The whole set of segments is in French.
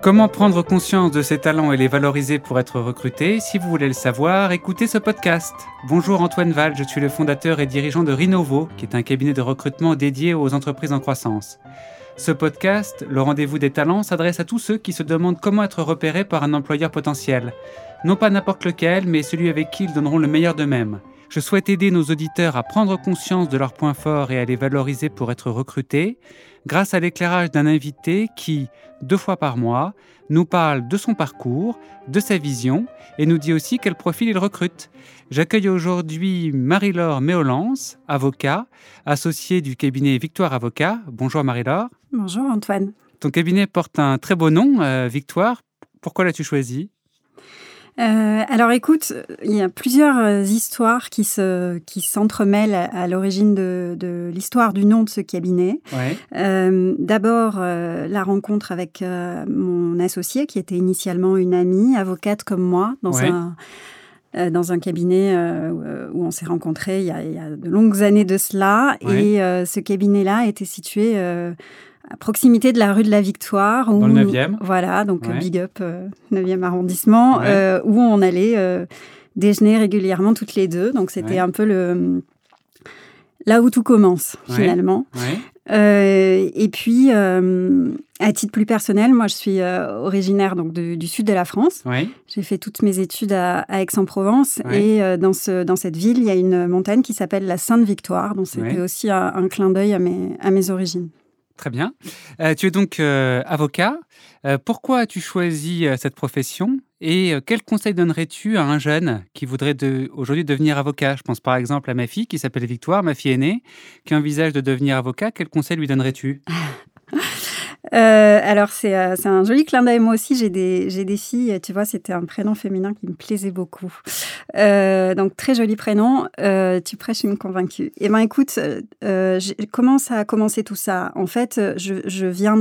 Comment prendre conscience de ses talents et les valoriser pour être recruté? Si vous voulez le savoir, écoutez ce podcast. Bonjour Antoine Val, je suis le fondateur et dirigeant de Rinovo, qui est un cabinet de recrutement dédié aux entreprises en croissance. Ce podcast, le rendez-vous des talents, s'adresse à tous ceux qui se demandent comment être repérés par un employeur potentiel. Non pas n'importe lequel, mais celui avec qui ils donneront le meilleur d'eux-mêmes. Je souhaite aider nos auditeurs à prendre conscience de leurs points forts et à les valoriser pour être recrutés, grâce à l'éclairage d'un invité qui, 2 fois par mois, nous parle de son parcours, de sa vision et nous dit aussi quel profil il recrute. J'accueille aujourd'hui Marie-Laure Méolance, avocat, associée du cabinet Victoire Avocat. Bonjour Marie-Laure. Bonjour Antoine. Ton cabinet porte un très beau nom, Victoire. Pourquoi l'as-tu choisi ? Alors écoute, il y a plusieurs histoires qui s'entremêlent à l'origine de l'histoire du nom de ce cabinet. Ouais. D'abord, la rencontre avec mon associé, qui était initialement une amie, avocate comme moi, dans un cabinet où on s'est rencontrés il y a de longues années de cela. Ouais. Et ce cabinet-là était situé à proximité de la rue de la Victoire. Dans le 9e. Voilà, donc Ouais. big up, 9e arrondissement, Ouais. où on allait déjeuner régulièrement toutes les deux. Donc c'était Ouais. un peu là où tout commence, Ouais. finalement. Ouais. Et puis, à titre plus personnel, moi je suis originaire donc, du sud de la France. Ouais. J'ai fait toutes mes études à Aix-en-Provence. Ouais. Et dans cette ville, il y a une montagne qui s'appelle la Sainte-Victoire. Donc c'était Ouais. aussi un clin d'œil à mes origines. Très bien. Tu es donc avocat. Pourquoi as-tu choisi cette profession et quel conseil donnerais-tu à un jeune qui voudrait aujourd'hui devenir avocat? Je pense par exemple à ma fille qui s'appelle Victoire, ma fille aînée, qui envisage de devenir avocat. Quel conseil lui donnerais-tu? Alors, c'est un joli clin d'œil. Moi aussi, j'ai des filles. Tu vois, c'était un prénom féminin qui me plaisait beaucoup. Donc, très joli prénom. Tu prêches une convaincue. Eh bien, écoute, comment ça a commencé tout ça? En fait, je viens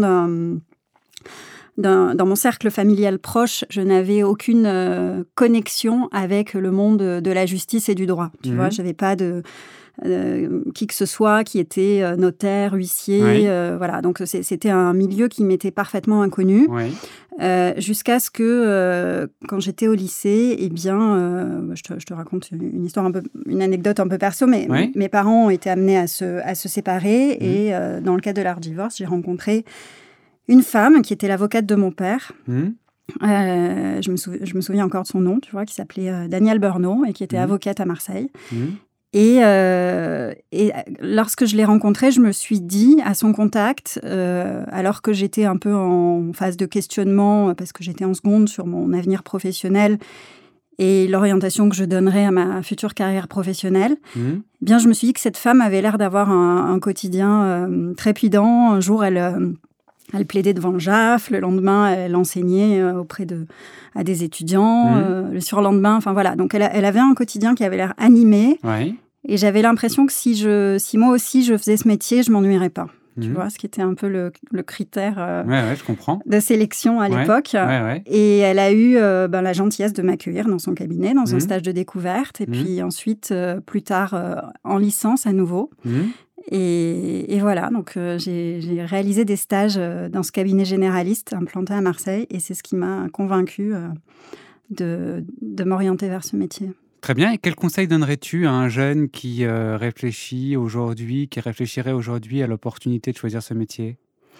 dans mon cercle familial proche, je n'avais aucune connexion avec le monde de la justice et du droit. Tu vois, je n'avais pas qui que ce soit qui était notaire, huissier. Ouais. Voilà, donc c'était un milieu qui m'était parfaitement inconnu. Ouais. Jusqu'à ce que, quand j'étais au lycée, eh bien, je te raconte une anecdote un peu perso, mais Ouais. mes parents ont été amenés à se séparer. Et dans le cadre de leur divorce, j'ai rencontré une femme qui était l'avocate de mon père. Je me souviens encore de son nom, tu vois, qui s'appelait Danielle Bernot et qui était avocate à Marseille. Et lorsque je l'ai rencontrée, je me suis dit, à son contact, alors que j'étais un peu en phase de questionnement, parce que j'étais en seconde sur mon avenir professionnel et l'orientation que je donnerais à ma future carrière professionnelle, bien, je me suis dit que cette femme avait l'air d'avoir un quotidien trépidant. Un jour, elle plaidait devant le JAF, le lendemain, elle enseignait à des étudiants, le surlendemain, enfin voilà. Donc, elle avait un quotidien qui avait l'air animé. Ouais. Et j'avais l'impression que si moi aussi je faisais ce métier, je m'ennuierais pas. Tu vois, ce qui était un peu le critère Ouais, je comprends. de sélection à l'époque. Ouais. Et elle a eu la gentillesse de m'accueillir dans son cabinet, dans un stage de découverte. Et puis ensuite, plus tard, en licence à nouveau. Et voilà, donc j'ai réalisé des stages dans ce cabinet généraliste implanté à Marseille. Et c'est ce qui m'a convaincue de m'orienter vers ce métier. Très bien. Et quel conseil donnerais-tu à un jeune qui réfléchirait aujourd'hui à l'opportunité de choisir ce métier?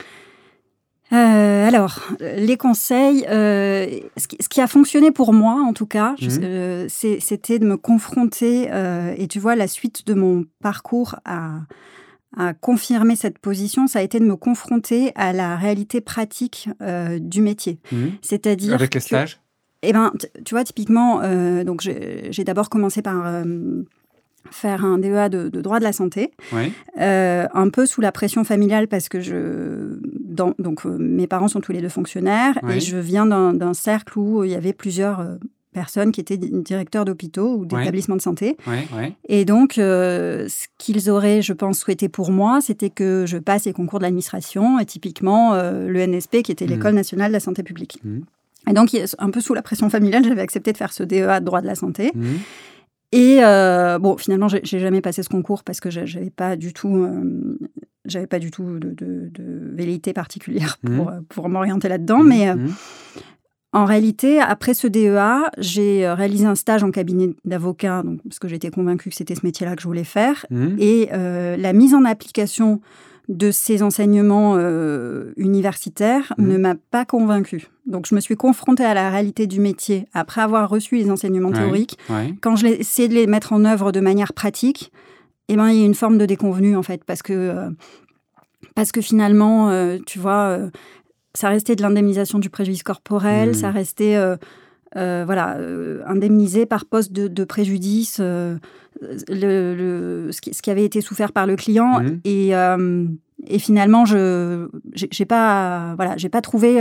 Alors, les conseils, ce qui a fonctionné pour moi, en tout cas, c'était de me confronter, et tu vois, la suite de mon parcours à confirmer cette position, ça a été de me confronter à la réalité pratique du métier. C'est-à-dire avec les stages? Eh ben, tu vois, typiquement, donc j'ai d'abord commencé par faire un DEA de droit de la santé, un peu sous la pression familiale parce que mes parents sont tous les deux fonctionnaires et je viens d'un cercle où il y avait plusieurs personnes qui étaient directeurs d'hôpitaux ou d'établissements de santé. Et donc, ce qu'ils auraient, je pense, souhaité pour moi, c'était que je passe les concours de l'administration et typiquement l'ENSP, qui était l'École nationale de la santé publique. Et donc, un peu sous la pression familiale, j'avais accepté de faire ce DEA de droit de la santé. Et finalement, j'ai jamais passé ce concours parce que j'avais pas du tout j'avais pas du tout de velléité particulière pour m'orienter là-dedans. Mais en réalité, après ce DEA, j'ai réalisé un stage en cabinet d'avocat, donc, parce que j'étais convaincue que c'était ce métier-là que je voulais faire. Et la mise en application de ces enseignements universitaires ne m'a pas convaincue. Donc, je me suis confrontée à la réalité du métier après avoir reçu les enseignements théoriques. Quand je l'ai essayé de les mettre en œuvre de manière pratique, il y a une forme de déconvenue, en fait, parce que finalement, tu vois, ça restait de l'indemnisation du préjudice corporel, ça restait indemnisé par poste de préjudice, ce qui avait été souffert par le client. Et finalement, j'ai pas trouvé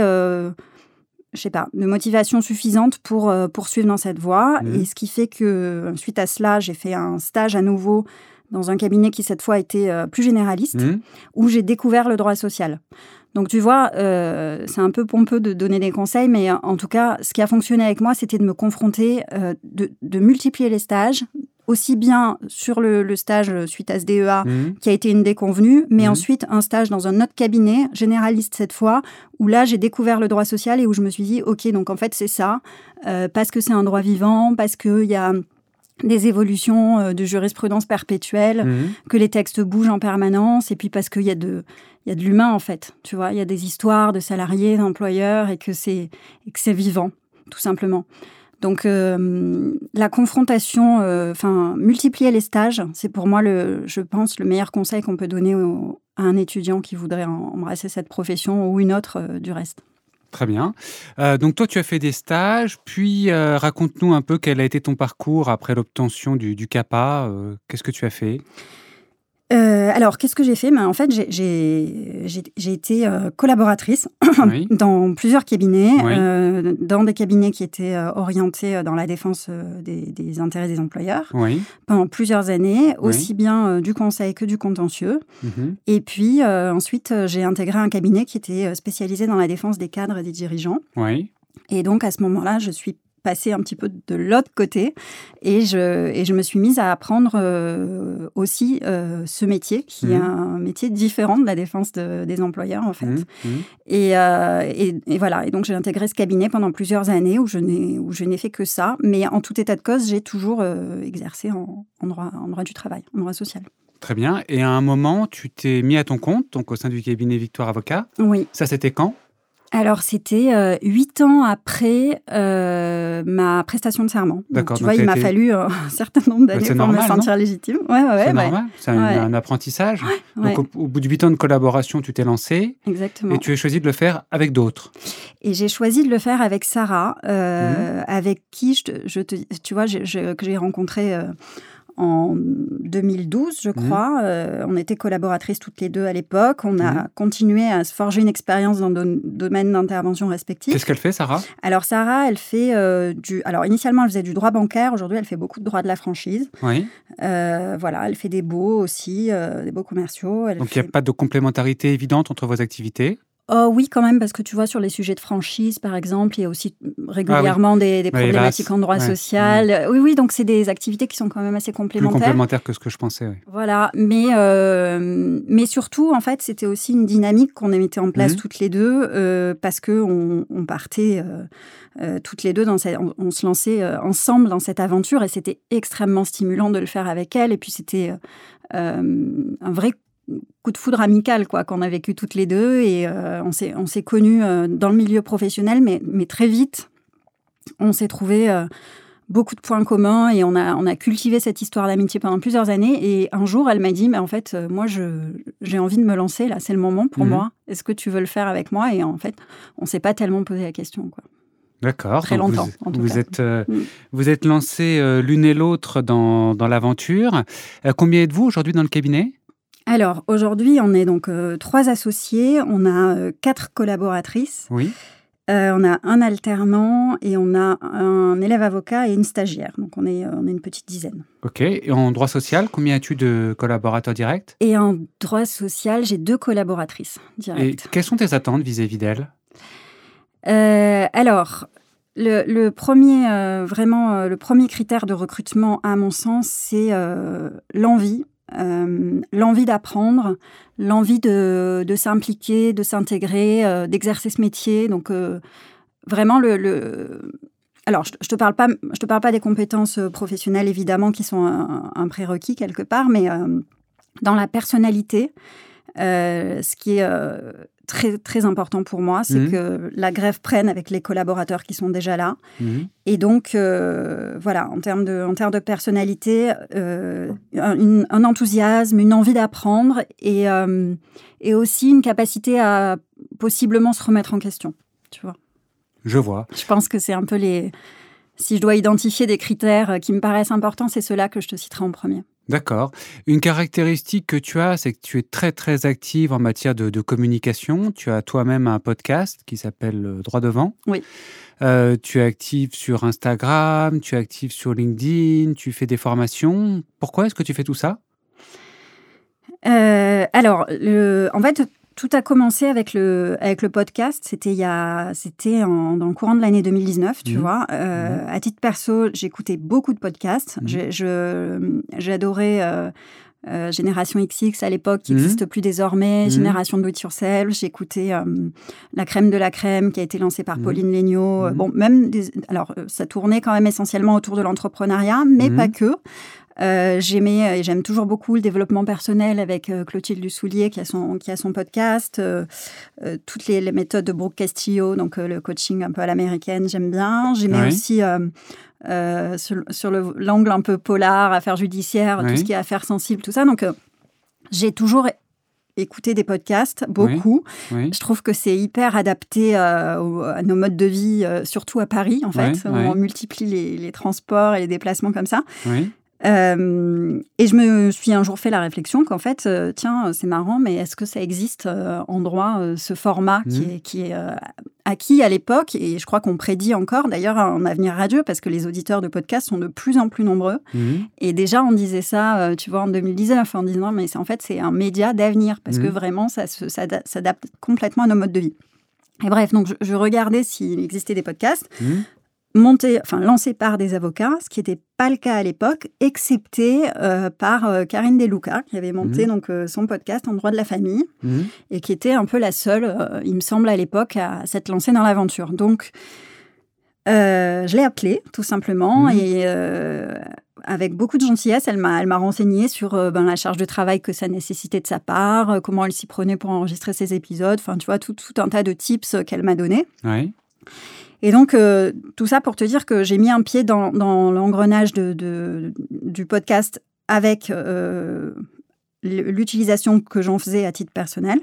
de motivation suffisante pour poursuivre dans cette voie. Et ce qui fait que, suite à cela, j'ai fait un stage à nouveau dans un cabinet qui, cette fois, était plus généraliste, où j'ai découvert le droit social. Donc, tu vois, c'est un peu pompeux de donner des conseils, mais en tout cas, ce qui a fonctionné avec moi, c'était de me confronter, de multiplier les stages, aussi bien sur le stage suite à ce DEA, qui a été une déconvenue, mais ensuite un stage dans un autre cabinet, généraliste cette fois, où là, j'ai découvert le droit social et où je me suis dit, OK, donc en fait, c'est ça, parce que c'est un droit vivant, parce qu'il y a des évolutions de jurisprudence perpétuelle, que les textes bougent en permanence, et puis parce qu'il y a de l'humain, en fait. Tu vois, il y a des histoires de salariés, d'employeurs, et que c'est vivant, tout simplement. Donc, la confrontation, multiplier les stages, c'est pour moi, je pense, le meilleur conseil qu'on peut donner à un étudiant qui voudrait embrasser cette profession ou une autre du reste. Très bien. Donc, toi, tu as fait des stages, puis raconte-nous un peu quel a été ton parcours après l'obtention du CAPA. Qu'est-ce que tu as fait ? Alors, qu'est-ce que j'ai fait ? En fait, j'ai été collaboratrice dans plusieurs cabinets, dans des cabinets qui étaient orientés dans la défense des intérêts des employeurs pendant plusieurs années, aussi bien du conseil que du contentieux. Et puis, ensuite, j'ai intégré un cabinet qui était spécialisé dans la défense des cadres et des dirigeants. Et donc, à ce moment-là, je suis passée un petit peu de l'autre côté et je me suis mise à apprendre aussi ce métier qui est un métier différent de la défense des employeurs en fait. Et voilà, et donc j'ai intégré ce cabinet pendant plusieurs années où je n'ai fait que ça, mais en tout état de cause, j'ai toujours exercé en droit du travail, en droit social. Très bien, et à un moment, tu t'es mis à ton compte, donc au sein du cabinet Victoire Avocat. Oui. Ça, c'était quand ? Alors, c'était 8 ans après ma prestation de serment. D'accord. Donc, tu vois, il m'a fallu un certain nombre d'années pour me sentir légitime. C'est normal, c'est un apprentissage. Donc, au bout de 8 ans de collaboration, tu t'es lancée. Exactement. Et tu as choisi de le faire avec d'autres. Et j'ai choisi de le faire avec Sarah, avec qui, tu vois, que j'ai rencontré en 2012, je crois. On était collaboratrices toutes les deux à l'époque. On a continué à se forger une expérience dans nos domaines d'intervention respectifs. Qu'est-ce qu'elle fait, Sarah ? Alors, Sarah, elle fait Alors, initialement, elle faisait du droit bancaire. Aujourd'hui, elle fait beaucoup de droit de la franchise. Voilà, elle fait des baux aussi, des baux commerciaux. Donc, il n'y a pas de complémentarité évidente entre vos activités ? Oh oui, quand même, parce que tu vois, sur les sujets de franchise, par exemple, il y a aussi régulièrement des problématiques en droit social. Oui, donc c'est des activités qui sont quand même assez complémentaires. Plus complémentaires que ce que je pensais, oui. Voilà, mais surtout, en fait, c'était aussi une dynamique qu'on mettait en place toutes les deux, parce qu'on partait toutes les deux, on se lançait ensemble dans cette aventure, et c'était extrêmement stimulant de le faire avec elle, et puis c'était un vrai coup de foudre amical qu'on a vécu toutes les deux, et on s'est connus dans le milieu professionnel, mais très vite on s'est trouvé beaucoup de points communs, et on a cultivé cette histoire d'amitié pendant plusieurs années. Et un jour elle m'a dit, mais en fait moi j'ai envie de me lancer là, c'est le moment pour moi, est-ce que tu veux le faire avec moi? Et en fait on s'est pas tellement posé la question, quoi. D'accord. Très longtemps, en tout cas. Vous êtes lancés l'une et l'autre dans l'aventure. Combien êtes-vous aujourd'hui dans le cabinet ? Alors, aujourd'hui, on est donc 3 associés, on a 4 collaboratrices, on a un alternant et on a un élève avocat et une stagiaire. Donc, on est une petite dizaine. Ok. Et en droit social, combien as-tu de collaborateurs directs ? Et en droit social, j'ai 2 collaboratrices directes. Et quelles sont tes attentes vis-à-vis d'elles ? Alors, le premier critère de recrutement, à mon sens, c'est l'envie l'envie d'apprendre, l'envie de s'impliquer, de s'intégrer, d'exercer ce métier. Donc, vraiment, alors, je te parle pas des compétences professionnelles, évidemment, qui sont un prérequis quelque part, mais dans la personnalité, ce qui est très, très important pour moi, c'est que la greffe prenne avec les collaborateurs qui sont déjà là. Et donc, voilà, en termes de personnalité, un enthousiasme, une envie d'apprendre et aussi une capacité à possiblement se remettre en question, tu vois. Je vois. Je pense que c'est un peu si je dois identifier des critères qui me paraissent importants, c'est ceux-là que je te citerai en premier. D'accord. Une caractéristique que tu as, c'est que tu es très, très active en matière de communication. Tu as toi-même un podcast qui s'appelle Droit devant. Oui. Tu es active sur Instagram, tu es active sur LinkedIn, tu fais des formations. Pourquoi est-ce que tu fais tout ça ? Alors, en fait, tout a commencé avec le podcast. C'était dans le courant de l'année 2019, tu vois. À titre perso, j'écoutais beaucoup de podcasts. J'adorais Génération XX à l'époque, qui n'existe plus désormais. Génération Do It Yourself. J'écoutais La Crème de la Crème, qui a été lancée par Pauline Léniaud. Bon, alors, ça tournait quand même essentiellement autour de l'entrepreneuriat, mais pas que. J'aimais et j'aime toujours beaucoup le développement personnel avec Clotilde Dussoulier qui a son podcast, toutes les méthodes de Brooke Castillo, donc le coaching un peu à l'américaine, j'aime bien. J'aimais aussi sur l'angle un peu polar, affaires judiciaires, tout ce qui est affaires sensibles, tout ça. Donc j'ai toujours écouté des podcasts, beaucoup. Je trouve que c'est hyper adapté à nos modes de vie, surtout à Paris en fait, où on multiplie les transports et les déplacements comme ça. Et je me suis un jour fait la réflexion qu'en fait, tiens, c'est marrant, mais est-ce que ça existe en droit, ce format qui est acquis à l'époque, et je crois qu'on prédit encore d'ailleurs un avenir radieux, parce que les auditeurs de podcasts sont de plus en plus nombreux. Et déjà, on disait ça, tu vois, en 2019, en disant, mais en fait, c'est un média d'avenir, parce que vraiment, ça s'adapte complètement à nos modes de vie. Et bref, donc je regardais s'il existait des podcasts. Lancé par des avocats, ce qui n'était pas le cas à l'époque, excepté par Karine Deluca, qui avait monté donc son podcast en droit de la famille, et qui était un peu la seule, il me semble, à l'époque, à s'être lancée dans l'aventure. Donc, je l'ai appelée, tout simplement, et avec beaucoup de gentillesse, elle m'a renseigné sur la charge de travail que ça nécessitait de sa part, comment elle s'y prenait pour enregistrer ses épisodes, enfin, tu vois, tout un tas de tips qu'elle m'a donnés. Oui. Et donc, tout ça pour te dire que j'ai mis un pied dans l'engrenage du podcast avec l'utilisation que j'en faisais à titre personnel.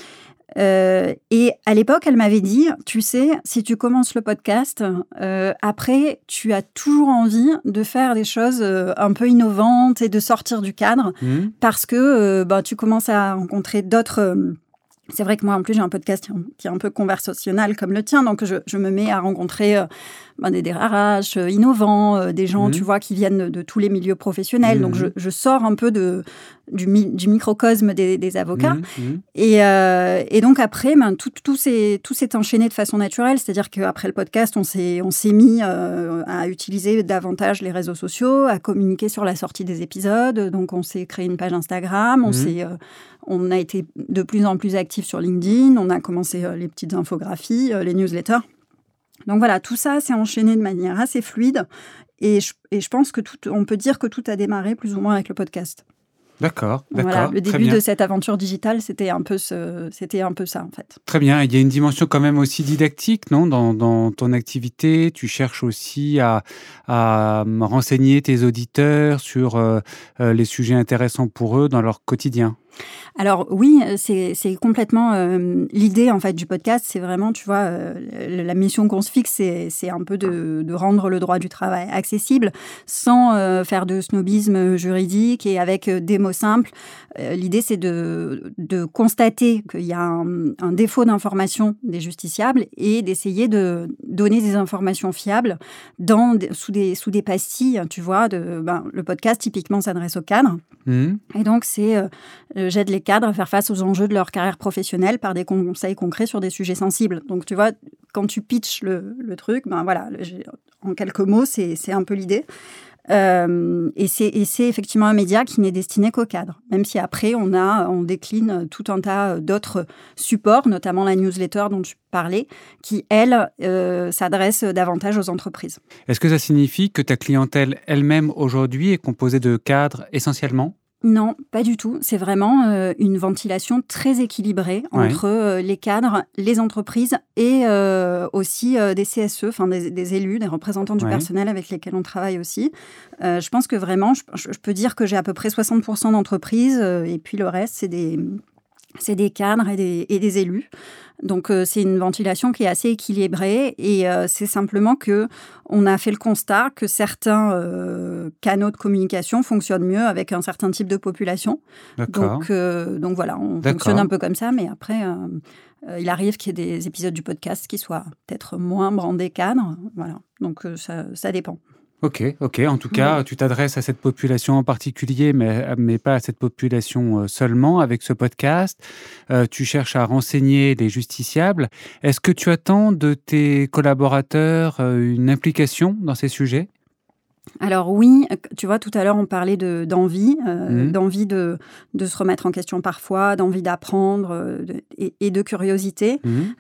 Et à l'époque, elle m'avait dit, tu sais, si tu commences le podcast, après, tu as toujours envie de faire des choses un peu innovantes et de sortir du cadre parce que tu commences à rencontrer d'autres... C'est vrai que moi, en plus, j'ai un podcast qui est un peu conversationnel comme le tien, donc je me mets à rencontrer des DRH innovants, des gens, tu vois, qui viennent de tous les milieux professionnels. Donc, je sors un peu du microcosme des avocats. Et donc, après, tout s'est enchaîné de façon naturelle. C'est-à-dire qu'après le podcast, on s'est mis à utiliser davantage les réseaux sociaux, à communiquer sur la sortie des épisodes. Donc, on s'est créé une page Instagram, on a été de plus en plus actifs sur LinkedIn, on a commencé les petites infographies, les newsletters. Donc voilà, tout ça s'est enchaîné de manière assez fluide et je pense que on peut dire que tout a démarré plus ou moins avec le podcast. D'accord. Voilà, le début de cette aventure digitale, c'était un peu ça, en fait. Très bien. Il y a une dimension quand même aussi didactique, non, dans ton activité. Tu cherches aussi à renseigner tes auditeurs sur les sujets intéressants pour eux dans leur quotidien. Alors oui, c'est complètement l'idée en fait du podcast, c'est vraiment, tu vois, la mission qu'on se fixe, c'est un peu de rendre le droit du travail accessible sans faire de snobisme juridique et avec des mots simples. L'idée, c'est de constater qu'il y a un défaut d'information des justiciables et d'essayer de donner des informations fiables sous des pastilles, tu vois. Le podcast, typiquement, s'adresse aux cadres. Et donc, j'aide les cadres à faire face aux enjeux de leur carrière professionnelle par des conseils concrets sur des sujets sensibles. Donc, tu vois, quand tu pitches le truc, voilà, en quelques mots, c'est un peu l'idée. Et c'est effectivement un média qui n'est destiné qu'aux cadres, même si après on décline tout un tas d'autres supports, notamment la newsletter dont tu parlais, qui elle s'adresse davantage aux entreprises. Est-ce que ça signifie que ta clientèle elle-même aujourd'hui est composée de cadres essentiellement ? Non, pas du tout. C'est vraiment une ventilation très équilibrée entre les cadres, les entreprises et aussi des CSE, enfin des élus, des représentants du personnel avec lesquels on travaille aussi. Je pense que vraiment, je peux dire que j'ai à peu près 60% d'entreprises et puis le reste, c'est des cadres et des élus. Donc, c'est une ventilation qui est assez équilibrée et c'est simplement qu'on a fait le constat que certains canaux de communication fonctionnent mieux avec un certain type de population. D'accord. Donc voilà, on fonctionne un peu comme ça, mais après, il arrive qu'il y ait des épisodes du podcast qui soient peut-être moins brandés cadres. Voilà, donc ça dépend. Ok. En tout cas, tu t'adresses à cette population en particulier, mais pas à cette population seulement avec ce podcast. Tu cherches à renseigner les justiciables. Est-ce que tu attends de tes collaborateurs une implication dans ces sujets ? Alors oui, tu vois, tout à l'heure, on parlait d'envie, d'envie de se remettre en question parfois, d'envie d'apprendre et de curiosité.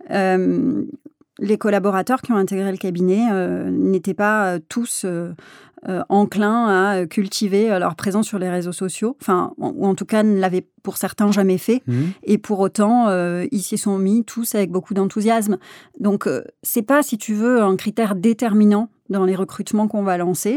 Les collaborateurs qui ont intégré le cabinet n'étaient pas tous enclins à cultiver leur présence sur les réseaux sociaux, ou en tout cas ne l'avaient pour certains jamais fait. Et pour autant, ils s'y sont mis tous avec beaucoup d'enthousiasme. Donc, c'est pas, si tu veux, un critère déterminant dans les recrutements qu'on va lancer.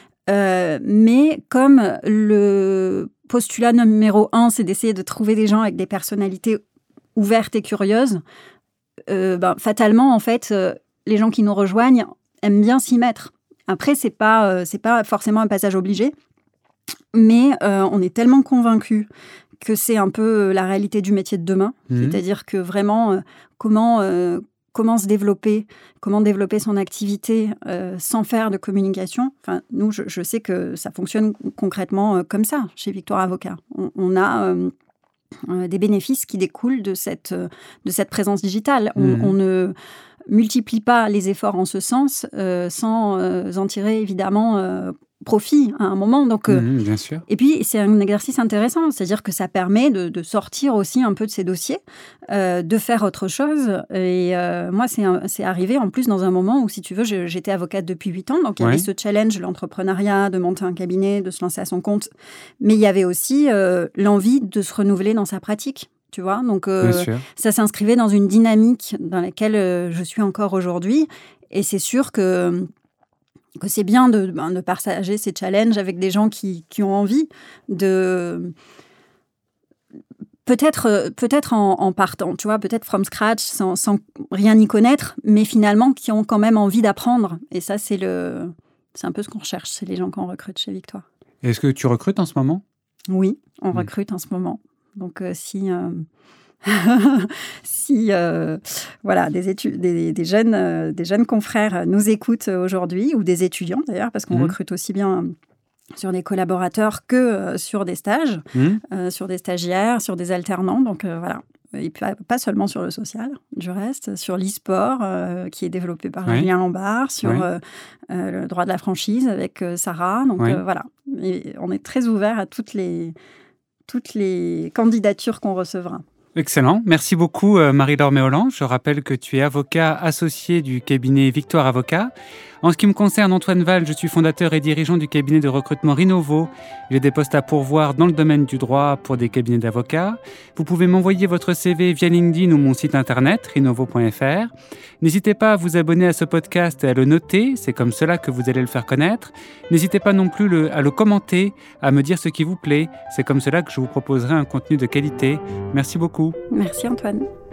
Mais comme le postulat numéro 1, c'est d'essayer de trouver des gens avec des personnalités ouvertes et curieuses, fatalement, en fait, les gens qui nous rejoignent aiment bien s'y mettre. Après, c'est pas forcément un passage obligé, mais on est tellement convaincus que c'est un peu la réalité du métier de demain. C'est-à-dire que vraiment, comment se développer, comment développer son activité sans faire de communication. Enfin, nous, je sais que ça fonctionne concrètement comme ça chez Victoire Avocat. On a des bénéfices qui découlent de cette présence digitale. On ne multiplie pas les efforts en ce sens sans en tirer évidemment profit à un moment. Donc, bien sûr. Et puis, c'est un exercice intéressant, c'est-à-dire que ça permet de sortir aussi un peu de ces dossiers, de faire autre chose. Et moi, c'est arrivé en plus dans un moment où, si tu veux, j'étais avocate depuis 8 ans, donc il y avait ce challenge, l'entrepreneuriat, de monter un cabinet, de se lancer à son compte. Mais il y avait aussi l'envie de se renouveler dans sa pratique. Tu vois, donc ça s'inscrivait dans une dynamique dans laquelle je suis encore aujourd'hui. Et c'est sûr que c'est bien de partager ces challenges avec des gens qui ont envie de... Peut-être en partant, tu vois, peut-être from scratch, sans rien y connaître, mais finalement qui ont quand même envie d'apprendre. Et ça, c'est un peu ce qu'on recherche, c'est les gens qu'on recrute chez Victoire. Est-ce que tu recrutes en ce moment ? Oui, on recrute en ce moment. Donc, si voilà, des jeunes confrères nous écoutent aujourd'hui, ou des étudiants d'ailleurs, parce qu'on recrute aussi bien sur des collaborateurs que sur des stages, sur des stagiaires, sur des alternants. Donc voilà, et pas seulement sur le social, du reste, sur l'e-sport qui est développé par Julien Lambard, sur le droit de la franchise avec Sarah. Donc voilà, et on est très ouvert à toutes les candidatures qu'on recevra. Excellent. Merci beaucoup, Marie-Laure Méholland. Je rappelle que tu es avocat associé du cabinet Victoire Avocat. En ce qui me concerne, Antoine Valls, je suis fondateur et dirigeant du cabinet de recrutement Rinovo. J'ai des postes à pourvoir dans le domaine du droit pour des cabinets d'avocats. Vous pouvez m'envoyer votre CV via LinkedIn ou mon site internet, rinovo.fr. N'hésitez pas à vous abonner à ce podcast et à le noter, c'est comme cela que vous allez le faire connaître. N'hésitez pas non plus à le commenter, à me dire ce qui vous plaît. C'est comme cela que je vous proposerai un contenu de qualité. Merci beaucoup. Merci Antoine.